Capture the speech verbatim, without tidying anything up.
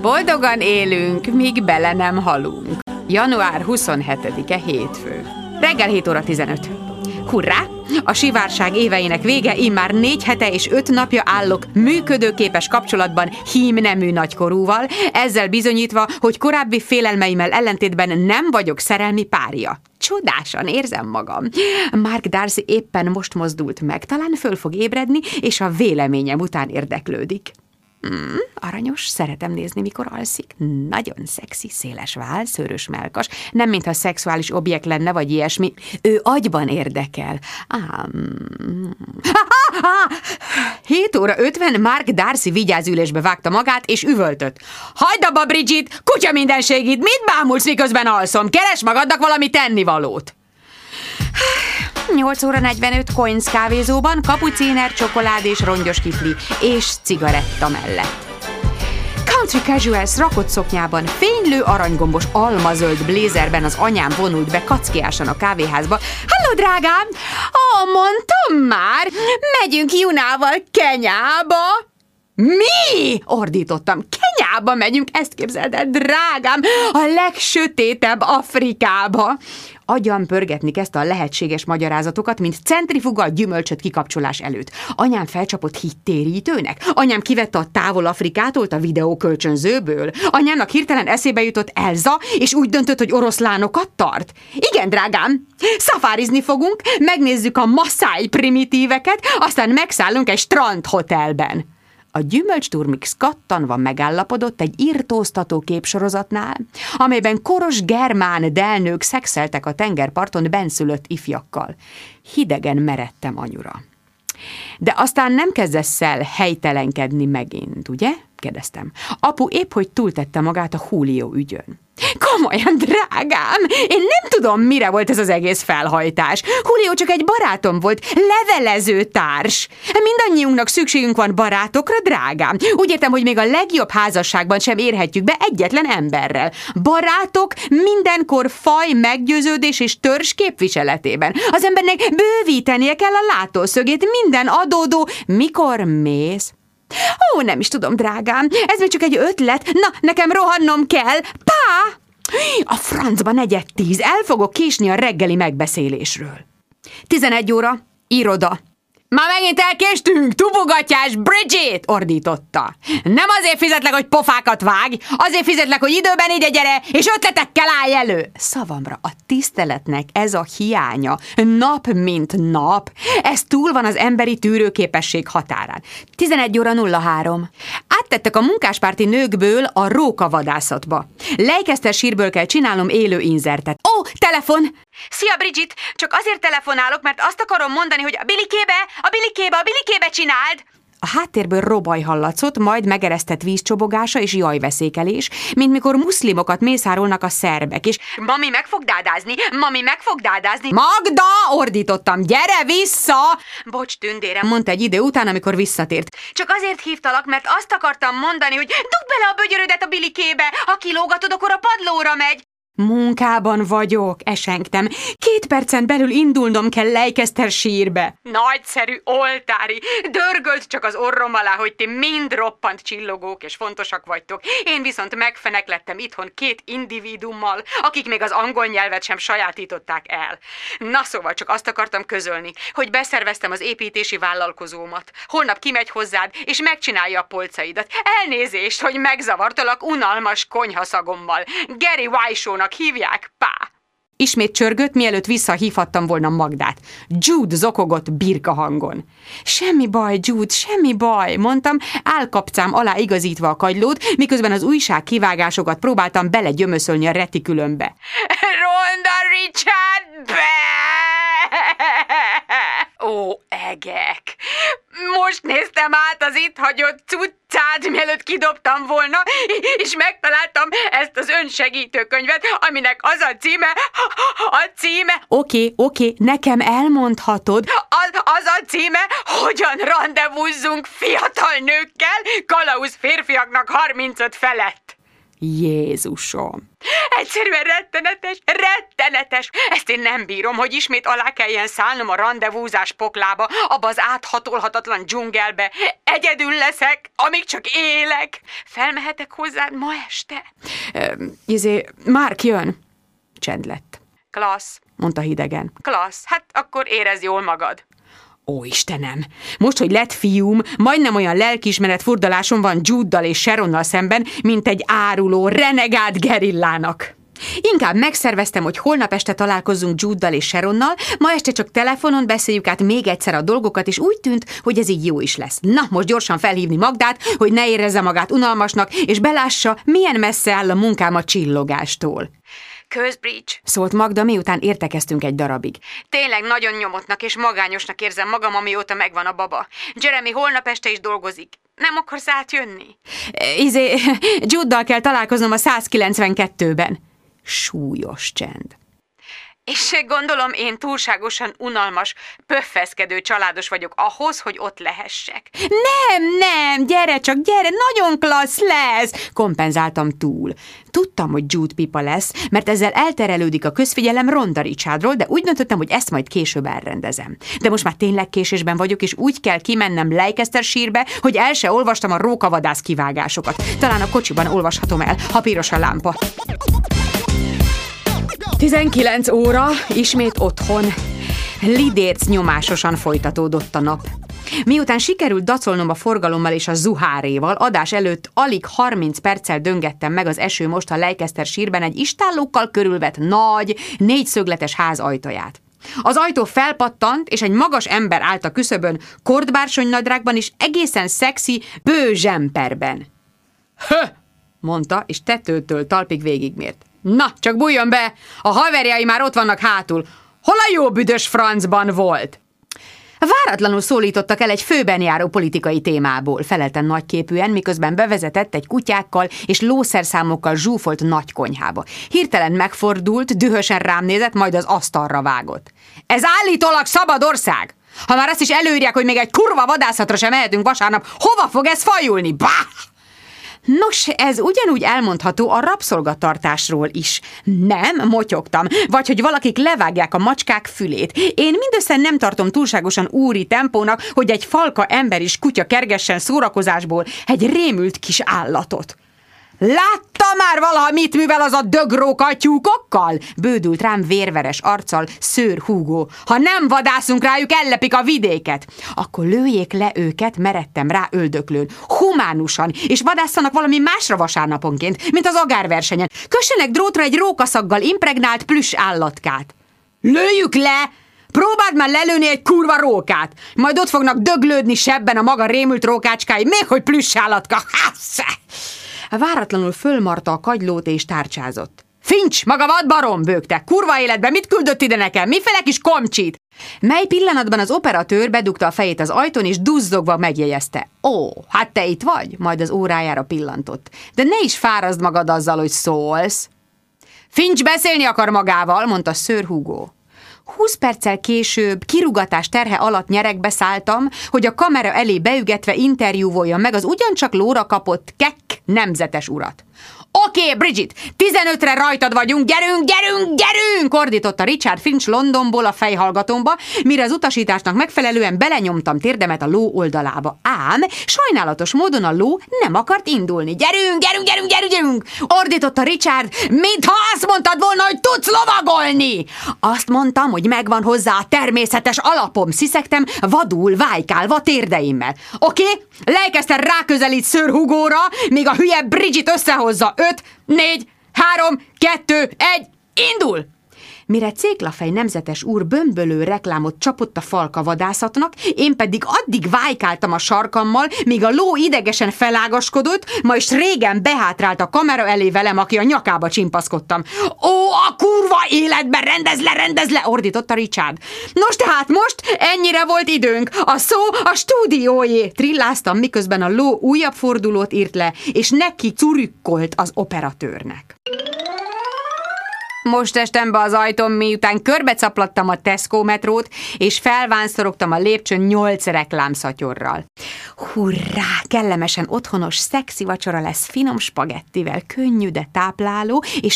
Boldogan élünk, míg bele nem halunk. január huszonhetedike hétfő. Reggel hét óra tizenöt. Hurrá! A sivárság éveinek vége, immár négy hete és öt napja állok működőképes kapcsolatban hímnemű nagykorúval, ezzel bizonyítva, hogy korábbi félelmeimmel ellentétben nem vagyok szerelmi párja. Csodásan érzem magam. Mark Darcy éppen most mozdult meg, talán föl fog ébredni, és a véleményem után érdeklődik. Mm, aranyos, szeretem nézni, mikor alszik. Nagyon szexi, széles váll, szőrös mellkas, nem mintha szexuális objekt lenne, vagy ilyesmi. Ő agyban érdekel. Ám... hét óra ötven Mark Darcy vigyázülésbe vágta magát, és üvöltött. Hagyd abba, Bridget, kutya mindenségit, mit bámulsz, miközben alszom? Keresd magadnak valami tennivalót! nyolc óra negyvenöt Coins kávézóban, kapuciner, csokolád és rongyos kifli, és cigaretta mellett. Country Casuals rakott szoknyában, fénylő aranygombos almazöld blézerben az anyám vonult be kackiásan a kávéházba. Halló, drágám! Ó, mondtam már, megyünk Junával Kenyába! Mi? Ordítottam. Kenyába megyünk, ezt képzeld el, drágám, a legsötétebb Afrikába. Agyam pörgetni kezdte a lehetséges magyarázatokat, mint centrifuga a gyümölcsöt kikapcsolás előtt. Anyám felcsapott hittérítőnek? Anyám kivette a távol Afrikától a videókölcsönzőből? Anyámnak hirtelen eszébe jutott Elza, és úgy döntött, hogy oroszlánokat tart? Igen, drágám, szafárizni fogunk, megnézzük a Maszáj primitíveket, aztán megszállunk egy strandhotelben. A gyümölcsturmix kattanva megállapodott egy irtóztató képsorozatnál, amelyben koros germán delnők szexeltek a tengerparton benszülött ifjakkal. Hidegen meredtem anyura. De aztán nem kezdesz el helytelenkedni megint, ugye? Kérdeztem. Apu épp hogy túltette magát a Julio ügyön. Komolyan, drágám, én nem tudom, mire volt ez az egész felhajtás. Julio csak egy barátom volt, levelező társ. Mindannyiunknak szükségünk van barátokra, drágám. Úgy értem, hogy még a legjobb házasságban sem érhetjük be egyetlen emberrel. Barátok mindenkor faj, meggyőződés és törzs képviseletében. Az embernek bővítenie kell a látószögét, minden adódó. Mikor mész? Ó, nem is tudom, drágám, ez még csak egy ötlet. Na, nekem rohannom kell. Pá! A francba negyed tíz, el fogok késni a reggeli megbeszélésről. tizenegy óra, iroda. Már megint elkéstünk, tubogatjás, Bridget! Ordította. Nem azért fizetlek, hogy pofákat vágj, azért fizetlek, hogy időben ide gyere, és ötletekkel állj elő. Szavamra, a tiszteletnek ez a hiánya, nap mint nap, ez túl van az emberi tűrőképesség határán. tizenegy óra nulla három. Áttettek a munkáspárti nőkből a rókavadászatba. Leicester sírből kell csinálnom élő inzertet. Ó, telefon! Szia, Bridget! Csak azért telefonálok, mert azt akarom mondani, hogy a Billikébe, a Billikébe, a Billikébe csináld! A háttérből robaj hallatszott, majd megeresztett vízcsobogása és jajveszékelés, mint mikor muszlimokat mészárolnak a szerbek, és mami meg fog dádázni, mami meg fog dádázni. Magda! Ordítottam, gyere vissza! Bocs, tündérem, mondta egy idő után, amikor visszatért. Csak azért hívtalak, mert azt akartam mondani, hogy dugd bele a bögyörödet a Billikébe, ha kilógatod, akkor a padlóra megy. Munkában vagyok, esengtem. Két percen belül indulnom kell Leicester sírbe. Nagyszerű, oltári. Dörgölt csak az orrom alá, hogy ti mind roppant csillogók és fontosak vagytok. Én viszont megfeneklettem itthon két individummal, akik még az angol nyelvet sem sajátították el. Na szóval csak azt akartam közölni, hogy beszerveztem az építési vállalkozómat. Holnap kimegy hozzád, és megcsinálja a polcaidat. Elnézést, hogy megzavartalak unalmas konyhaszagommal. Gary Weissónak hívják, pá! Ismét csörgött, mielőtt visszahívhattam volna Magdát. Jude zokogott birka hangon. Semmi baj, Jude, semmi baj, mondtam, állkapcám alá igazítva a kagylót, miközben az újság kivágásokat próbáltam belegyömöszölni a retikülömbe. Ronda Richard, be! Ó, egek! Most néztem át az itt hagyott cuccát, mielőtt kidobtam volna, és megtaláltam ezt az önsegítőkönyvet, aminek az a címe, a címe... Oké, okay, oké, okay, nekem elmondhatod. Az, az a címe, hogyan randevúzzunk fiatal nőkkel, kalauz férfiaknak harmincöt felett. Jézusom! Egyszerűen rettenetes, rettenetes! Ezt én nem bírom, hogy ismét alá kelljen szállnom a randevúzás poklába, abba az áthatolhatatlan dzsungelbe. Egyedül leszek, amíg csak élek. Felmehetek hozzád ma este? Izé, Mark jön. Csend lett. Klassz, mondta hidegen. Klassz, hát akkor érezd jól magad. Ó, Istenem! Most, hogy lett fiúm, majdnem olyan lelkiismeret furdalásom van Juddal és Sharonnal szemben, mint egy áruló, renegált gerillának. Inkább megszerveztem, hogy holnap este találkozzunk Juddal és Sharonnal, ma este csak telefonon beszéljük át még egyszer a dolgokat, és úgy tűnt, hogy ez így jó is lesz. Na, most gyorsan felhívni Magdát, hogy ne érezze magát unalmasnak, és belássa, milyen messze áll a munkám a csillogástól. Közbridge, szólt Magda, miután értekeztünk egy darabig. Tényleg nagyon nyomottnak és magányosnak érzem magam, amióta megvan a baba. Jeremy holnap este is dolgozik. Nem akarsz átjönni? Izé, Juddal kell találkoznom a százkilencvenkettőben. Súlyos csend. És gondolom én túlságosan unalmas, pöffeszkedő családos vagyok ahhoz, hogy ott lehessek. Nem, nem, gyere csak, gyere, nagyon klassz lesz, kompenzáltam túl. Tudtam, hogy Jude pipa lesz, mert ezzel elterelődik a közfigyelem Ronda Richardról, de úgy döntöttem, hogy ezt majd később elrendezem. De most már tényleg késésben vagyok, és úgy kell kimennem Leicestershire-be, hogy el se olvastam a rókavadász kivágásokat. Talán a kocsiban olvashatom el, ha piros a lámpa. tizenkilenc óra, ismét otthon. Lidérc nyomásosan folytatódott a nap. Miután sikerült dacolnom a forgalommal és a zuháréval, adás előtt alig harminc perccel döngettem meg az esőmost a Leicestershire-ben egy istállókkal körülvett nagy, négyszögletes ház ajtaját. Az ajtó felpattant, és egy magas ember állt a küszöbön, kordbársonynadrágban és egészen szexi bő zsemperben. Hö! Mondta, és tetőtől talpig végigmért. Na, csak bújjon be! A haverjai már ott vannak hátul. Hol a jó büdös francban volt? Váratlanul szólítottak el egy főben járó politikai témából, feleltem nagyképűen, miközben bevezetett egy kutyákkal és lószerszámokkal zsúfolt nagy konyhába. Hirtelen megfordult, dühösen rám nézett, majd az asztalra vágott. Ez állítólag szabad ország! Ha már azt is előírják, hogy még egy kurva vadászatra sem mehetünk vasárnap, hova fog ez fajulni? Bah! Nos, ez ugyanúgy elmondható a rabszolgatartásról is. Nem, motyogtam, vagy hogy valakik levágják a macskák fülét. Én mindössze nem tartom túlságosan úri tempónak, hogy egy falka ember és kutya kergessen szórakozásból egy rémült kis állatot. Látta már valaha, mit művel az a dögróka tyúkokkal? Bődült rám vérveres arccal Sir Hugo. Ha nem vadászunk rájuk, ellepik a vidéket. Akkor lőjék le őket, meredtem rá öldöklőn. Humánusan, és vadászanak valami másra vasárnaponként, mint az agárversenyen. Kössenek drótra egy rókaszaggal impregnált plüss állatkát. Lőjük le! Próbáld már lelőni egy kurva rókát! Majd ott fognak döglődni sebben a maga rémült rókácskái, még hogy plüss állatka. Váratlanul fölmarta a kagylót és tárcsázott. Fincs, maga vadbarom, bőgte. Kurva életben mit küldött ide nekem? Miféle kis komcsit? Mely pillanatban az operatőr bedugta a fejét az ajtón, és duzzogva megjegyezte. Ó, hát te itt vagy? Majd az órájára pillantott. De ne is fárazd magad azzal, hogy szólsz. Finch beszélni akar magával, mondta Sir Hugo. Húsz perccel később kirugatás terhe alatt nyeregbe szálltam, hogy a kamera elé beügetve interjúvoljam meg az ugyancsak lóra kapott kekk nemzetes urat. Oké, okay, Bridget, tizenötre rajtad vagyunk, gyerünk, gyerünk, gyerünk! Ordította Richard Finch Londonból a fejhallgatómba, mire az utasításnak megfelelően belenyomtam térdemet a ló oldalába. Ám sajnálatos módon a ló nem akart indulni. Gyerünk, gyerünk, gyerünk, gyerünk, gyerünk! Ordította Richard, mintha azt mondtad volna, hogy tudsz lovagolni! Azt mondtam, hogy megvan hozzá a természetes alapom, sziszegtem, vadul, vájkálva térdeimmel. Oké, okay? Leicester ráközelít Sir Hugóra, míg a hülye Bridget összehozza. Öt, négy, három, kettő, egy, indul! Mire Céklafej nemzetes úr bömbölő reklámot csapott a falka vadászatnak, én pedig addig vájkáltam a sarkammal, míg a ló idegesen felágaskodott, ma is régen behátrált a kamera elé velem, aki a nyakába csimpaszkodtam. Ó, a kurva életben, rendezd le, rendezd le, ordította Richard. Nos tehát most ennyire volt időnk, a szó a stúdiójé, trilláztam, miközben a ló újabb fordulót írt le, és neki curükkolt az operatőrnek. Most estem be az ajtón, miután körbecaplattam a Tesco metrót, és felvánszorogtam a lépcsőn nyolc reklámszatyorral. Hurrá, kellemesen otthonos, szexi vacsora lesz finom spagettivel, könnyű, de tápláló, és